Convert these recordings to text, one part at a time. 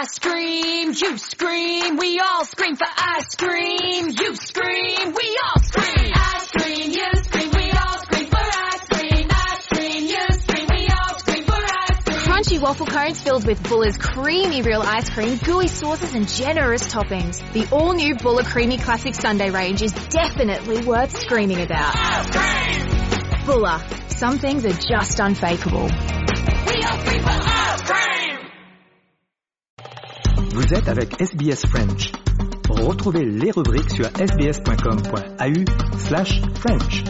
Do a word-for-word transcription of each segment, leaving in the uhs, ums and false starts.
ice cream, you scream, we all scream for ice cream, you scream, we all scream. Ice cream, you scream, we all scream for ice cream, ice cream, you scream, we all scream for ice cream. Crunchy waffle cones filled with Buller's creamy real ice cream, gooey sauces and generous toppings. The all-new Buller Creamy Classic Sundae range is definitely worth screaming about. Ice cream! Buller. Some things are just unfakeable. We all scream for ice cream! Vous êtes avec S B S French. Retrouvez les rubriques sur sbs.com.au slash French.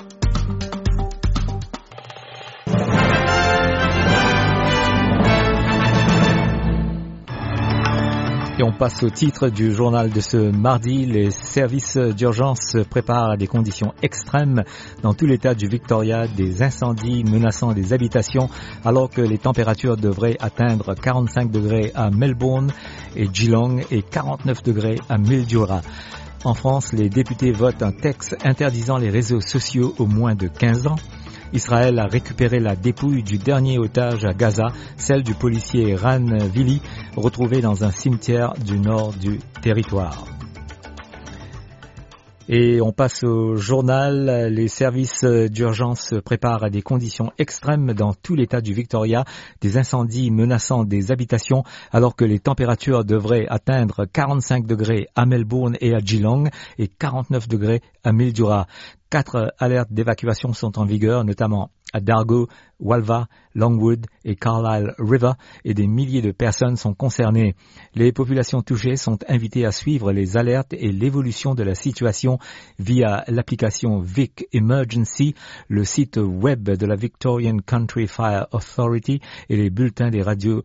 Et on passe au titre du journal de ce mardi. Les services d'urgence se préparent à des conditions extrêmes dans tout l'État du Victoria, des incendies menaçant des habitations, alors que les températures devraient atteindre quarante-cinq degrés à Melbourne et Geelong et quarante-neuf degrés à Mildura. En France, les députés votent un texte interdisant les réseaux sociaux aux moins de quinze ans. Israël a récupéré la dépouille du dernier otage à Gaza, celle du policier Ran Vili, retrouvé dans un cimetière du nord du territoire. Et on passe au journal. Les services d'urgence se préparent à des conditions extrêmes dans tout l'État du Victoria, des incendies menaçant des habitations, alors que les températures devraient atteindre quarante-cinq degrés à Melbourne et à Geelong et quarante-neuf degrés à Mildura. Quatre alertes d'évacuation sont en vigueur, notamment à Dargo, Walva, Longwood et Carlisle River, et des milliers de personnes sont concernées. Les populations touchées sont invitées à suivre les alertes et l'évolution de la situation via l'application Vic Emergency, le site web de la Victorian Country Fire Authority et les bulletins des radios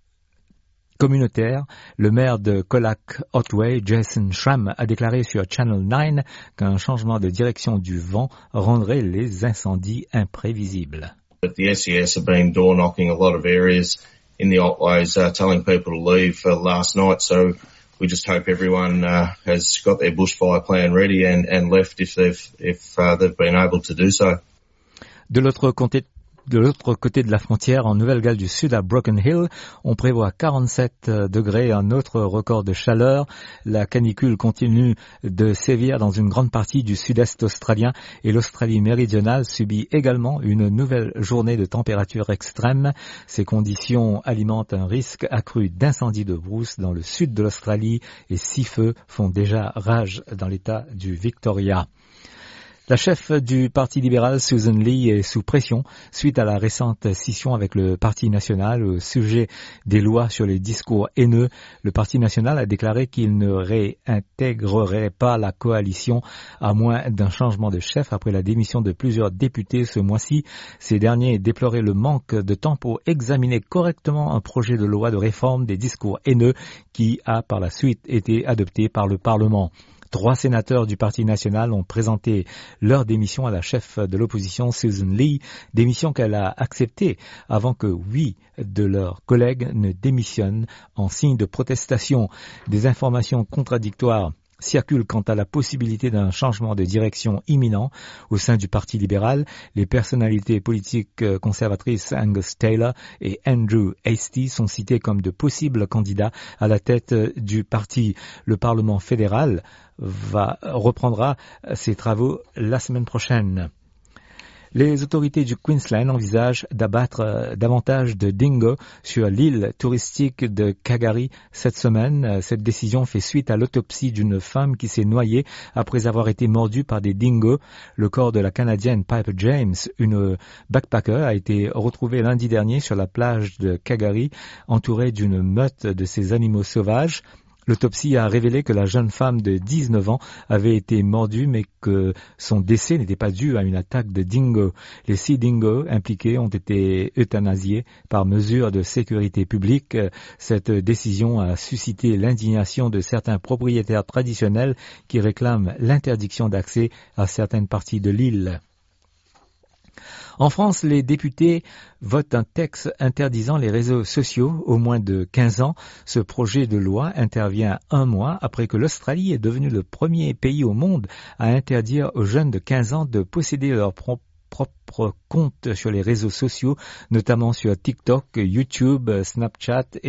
communautaire. Le maire de Colac Otway, Jason Schramm, a déclaré sur Channel nine qu'un changement de direction du vent rendrait les incendies imprévisibles. But the S E S have been door knocking a lot of areas in the Otways, uh, telling people to leave for last night. So we just hope everyone uh, has got their bushfire plan ready and, and left if they've if uh, they've been able to do so. De l'autre côté De l'autre côté de la frontière, en Nouvelle-Galles du Sud, à Broken Hill, on prévoit quarante-sept degrés, un autre record de chaleur. La canicule continue de sévir dans une grande partie du sud-est australien et l'Australie méridionale subit également une nouvelle journée de température extrême. Ces conditions alimentent un risque accru d'incendie de brousse dans le sud de l'Australie et six feux font déjà rage dans l'État du Victoria. La chef du Parti libéral, Susan Lee, est sous pression suite à la récente scission avec le Parti national au sujet des lois sur les discours haineux. Le Parti national a déclaré qu'il ne réintégrerait pas la coalition à moins d'un changement de chef après la démission de plusieurs députés ce mois-ci. Ces derniers déploraient le manque de temps pour examiner correctement un projet de loi de réforme des discours haineux qui a par la suite été adopté par le Parlement. Trois sénateurs du Parti national ont présenté leur démission à la chef de l'opposition, Susan Lee, démission qu'elle a acceptée avant que huit de leurs collègues ne démissionnent en signe de protestation. Des informations contradictoires circulent quant à la possibilité d'un changement de direction imminent au sein du Parti libéral. Les personnalités politiques conservatrices Angus Taylor et Andrew Hastie sont cités comme de possibles candidats à la tête du parti. Le Parlement fédéral va reprendra ses travaux la semaine prochaine. Les autorités du Queensland envisagent d'abattre davantage de dingos sur l'île touristique de Kagari cette semaine. Cette décision fait suite à l'autopsie d'une femme qui s'est noyée après avoir été mordue par des dingos. Le corps de la Canadienne Piper James, une backpacker, a été retrouvé lundi dernier sur la plage de Kagari, entourée d'une meute de ces animaux sauvages. L'autopsie a révélé que la jeune femme de dix-neuf ans avait été mordue, mais que son décès n'était pas dû à une attaque de dingo. Les six dingos impliqués ont été euthanasiés par mesure de sécurité publique. Cette décision a suscité l'indignation de certains propriétaires traditionnels qui réclament l'interdiction d'accès à certaines parties de l'île. En France, les députés votent un texte interdisant les réseaux sociaux aux moins de quinze ans. Ce projet de loi intervient un mois après que l'Australie est devenue le premier pays au monde à interdire aux jeunes de quinze ans de posséder leur propre propre compte sur les réseaux sociaux, notamment sur TikTok, YouTube, Snapchat et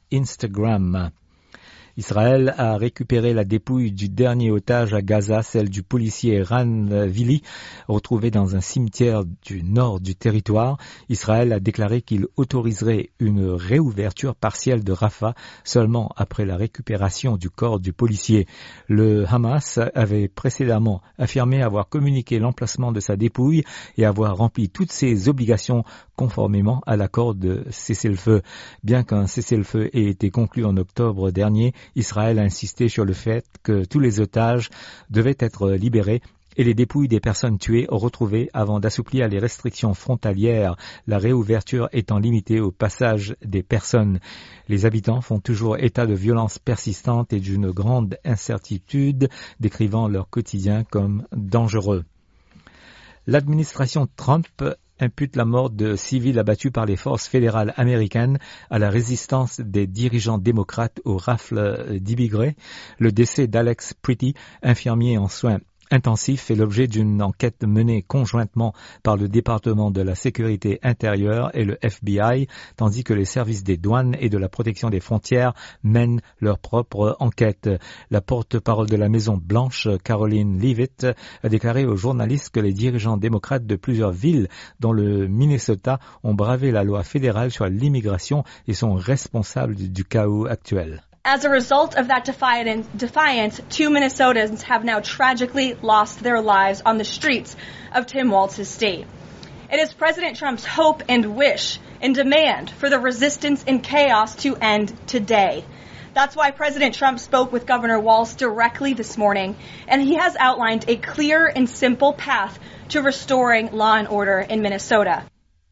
Instagram. Israël a récupéré la dépouille du dernier otage à Gaza, celle du policier Ran Vili, retrouvé dans un cimetière du nord du territoire. Israël a déclaré qu'il autoriserait une réouverture partielle de Rafah seulement après la récupération du corps du policier. Le Hamas avait précédemment affirmé avoir communiqué l'emplacement de sa dépouille et avoir rempli toutes ses obligations conformément à l'accord de cessez-le-feu. Bien qu'un cessez-le-feu ait été conclu en octobre dernier, Israël a insisté sur le fait que tous les otages devaient être libérés et les dépouilles des personnes tuées retrouvées avant d'assouplir les restrictions frontalières, la réouverture étant limitée au passage des personnes. Les habitants font toujours état de violences persistantes et d'une grande incertitude, décrivant leur quotidien comme dangereux. L'administration Trump impute la mort de civils abattus par les forces fédérales américaines à la résistance des dirigeants démocrates aux rafles d'immigrés. Le décès d'Alex Pretty, infirmier en soins intensif fait l'objet d'une enquête menée conjointement par le département de la sécurité intérieure et le F B I, tandis que les services des douanes et de la protection des frontières mènent leur propre enquête. La porte-parole de la Maison Blanche, Caroline Leavitt, a déclaré aux journalistes que les dirigeants démocrates de plusieurs villes dont le Minnesota ont bravé la loi fédérale sur l'immigration et sont responsables du chaos actuel. As a result of that defiance, two Minnesotans have now tragically lost their lives on the streets of Tim Walz's state. It is President Trump's hope and wish and demand for the resistance and chaos to end today. That's why President Trump spoke with Governor Walz directly this morning, and he has outlined a clear and simple path to restoring law and order in Minnesota.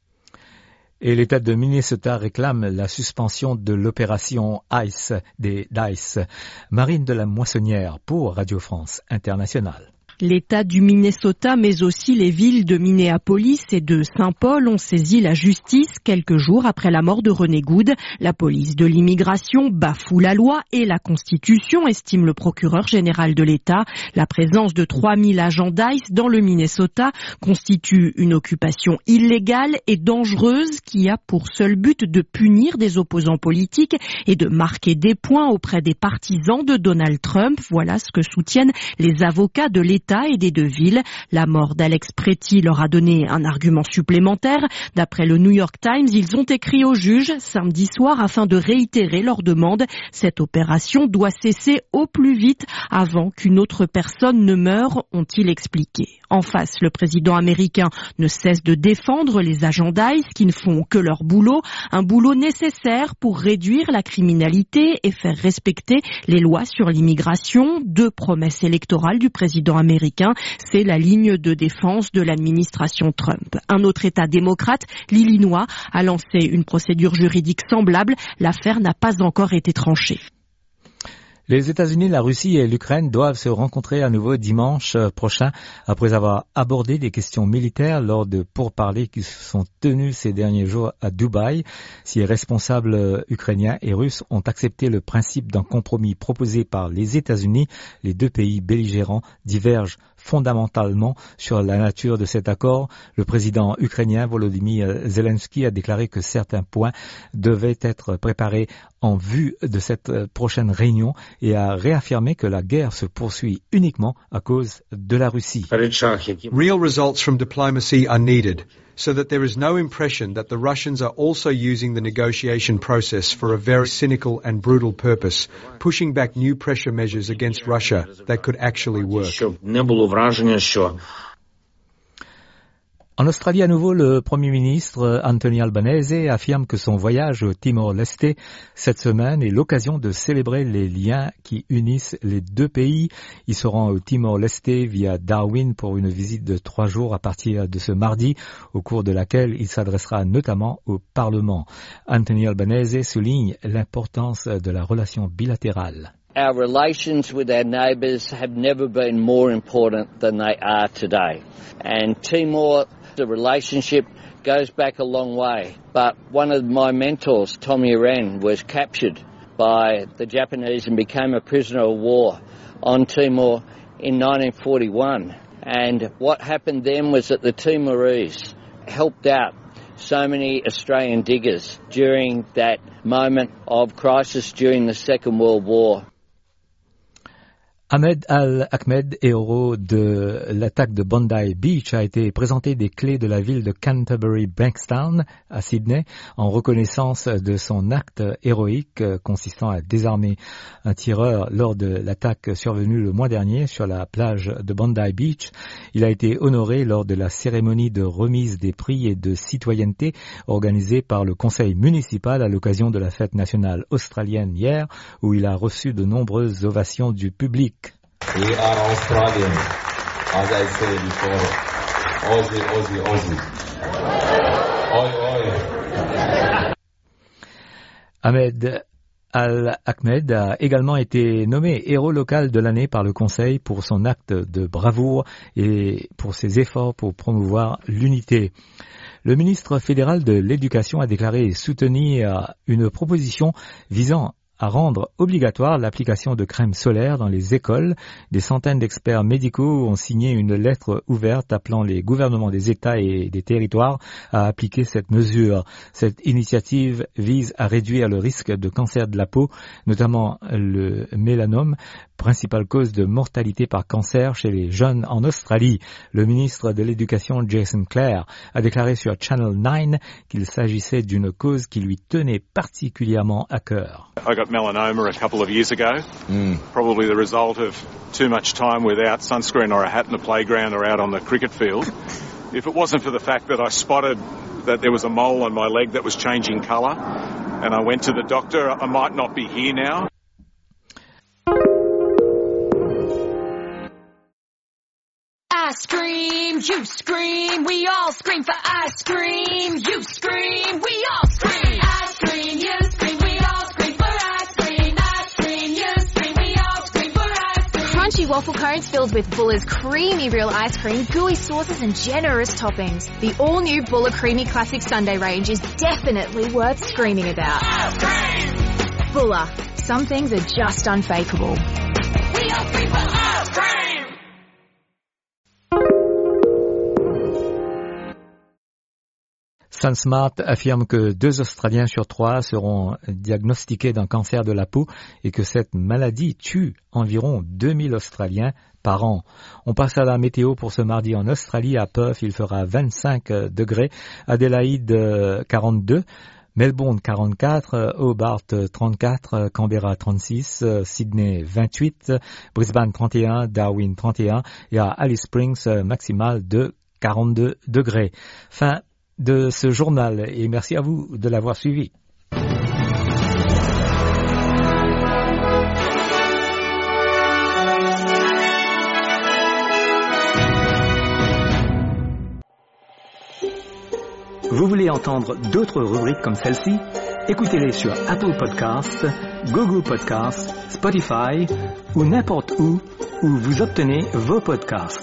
Et l'État de Minnesota réclame la suspension de l'opération ICE des DICE. Marine de la Moissonnière pour Radio France Internationale. L'État du Minnesota, mais aussi les villes de Minneapolis et de Saint-Paul ont saisi la justice quelques jours après la mort de René Good. La police de l'immigration bafoue la loi et la Constitution, estime le procureur général de l'État. La présence de trois mille agents d'ICE dans le Minnesota constitue une occupation illégale et dangereuse qui a pour seul but de punir des opposants politiques et de marquer des points auprès des partisans de Donald Trump. Voilà ce que soutiennent les avocats de l'État et des deux villes. La mort d'Alex Pretty leur a donné un argument supplémentaire. D'après le New York Times, ils ont écrit au juge samedi soir afin de réitérer leur demande. Cette opération doit cesser au plus vite avant qu'une autre personne ne meure, ont-ils expliqué. En face, le président américain ne cesse de défendre les agents d'ICE qui ne font que leur boulot, un boulot nécessaire pour réduire la criminalité et faire respecter les lois sur l'immigration. Deux promesses électorales du président américain, c'est la ligne de défense de l'administration Trump. Un autre État démocrate, l'Illinois, a lancé une procédure juridique semblable. L'affaire n'a pas encore été tranchée. Les États-Unis, la Russie et l'Ukraine doivent se rencontrer à nouveau dimanche prochain après avoir abordé des questions militaires lors de pourparlers qui se sont tenus ces derniers jours à Dubaï. Si les responsables ukrainiens et russes ont accepté le principe d'un compromis proposé par les États-Unis, les deux pays belligérants divergent fondamentalement sur la nature de cet accord. Le président ukrainien Volodymyr Zelensky a déclaré que certains points devaient être préparés en vue de cette prochaine réunion et a réaffirmé que la guerre se poursuit uniquement à cause de la Russie. Real results from diplomacy are needed, so that there is no impression that the Russians are also using the negotiation process for a very cynical and brutal purpose, pushing back new pressure measures against Russia that could actually work. En Australie, à nouveau, le Premier ministre Anthony Albanese affirme que son voyage au Timor-Leste cette semaine est l'occasion de célébrer les liens qui unissent les deux pays. Il se rend au Timor-Leste via Darwin pour une visite de trois jours à partir de ce mardi, au cours de laquelle il s'adressera notamment au Parlement. Anthony Albanese souligne l'importance de la relation bilatérale. Our relations with our neighbours have never been more important than they are today. And Timor, the relationship goes back a long way. But one of my mentors, Tommy Wren, was captured by the Japanese and became a prisoner of war on Timor in nineteen forty-one. And what happened then was that the Timorese helped out so many Australian diggers during that moment of crisis during the Second World War. Ahmed Al-Ahmed, héros de l'attaque de Bondi Beach, a été présenté des clés de la ville de Canterbury Bankstown à Sydney en reconnaissance de son acte héroïque consistant à désarmer un tireur lors de l'attaque survenue le mois dernier sur la plage de Bondi Beach. Il a été honoré lors de la cérémonie de remise des prix et de citoyenneté organisée par le conseil municipal à l'occasion de la fête nationale australienne hier, où il a reçu de nombreuses ovations du public. We are Australian, as I said before. Aussie, Aussie, Aussie. Oi, oi. Ahmed Al-Ahmed a également été nommé héros local de l'année par le Conseil pour son acte de bravoure et pour ses efforts pour promouvoir l'unité. Le ministre fédéral de l'Éducation a déclaré soutenir une proposition visant à rendre obligatoire l'application de crème solaire dans les écoles. Des centaines d'experts médicaux ont signé une lettre ouverte appelant les gouvernements des États et des territoires à appliquer cette mesure. Cette initiative vise à réduire le risque de cancer de la peau, notamment le mélanome, principale cause de mortalité par cancer chez les jeunes en Australie. Le ministre de l'Éducation, Jason Clare, a déclaré sur Channel nine qu'il s'agissait d'une cause qui lui tenait particulièrement à cœur. I got melanoma a couple of years ago, mm. probably the result of too much time without sunscreen or a hat in the playground or out on the cricket field. If it wasn't for the fact that I spotted that there was a mole on my leg that was changing colour and I went to the doctor, I might not be here now. Ice cream, you scream, we all scream for ice cream. You scream, we all scream. Ice cream, you scream, we all scream for ice cream. Ice cream, you scream, we all scream for ice cream. Crunchy waffle cones filled with Buller's creamy real ice cream, gooey sauces and generous toppings. The all-new Buller Creamy Classic Sundae range is definitely worth screaming about. Ice cream! Buller. Some things are just unfakeable. We all scream for ice cream! SunSmart affirme que deux Australiens sur trois seront diagnostiqués d'un cancer de la peau et que cette maladie tue environ deux mille Australiens par an. On passe à la météo pour ce mardi en Australie. À Perth, il fera vingt-cinq degrés, Adélaïde quarante-deux, Melbourne quarante-quatre, Hobart trente-quatre, Canberra trente-six, Sydney vingt-huit, Brisbane trente et un, Darwin trente et un et à Alice Springs maximale de quarante-deux degrés. Fin de ce journal et merci à vous de l'avoir suivi. Vous voulez entendre d'autres rubriques comme celle-ci? Écoutez-les sur Apple Podcasts, Google Podcasts, Spotify ou n'importe où où vous obtenez vos podcasts.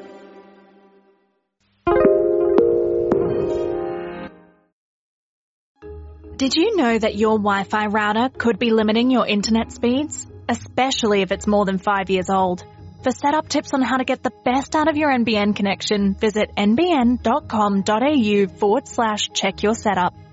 Did you know that your Wi-Fi router could be limiting your internet speeds? Especially if it's more than five years old. For setup tips on how to get the best out of your N B N connection, visit nbn.com.au forward slash check your setup.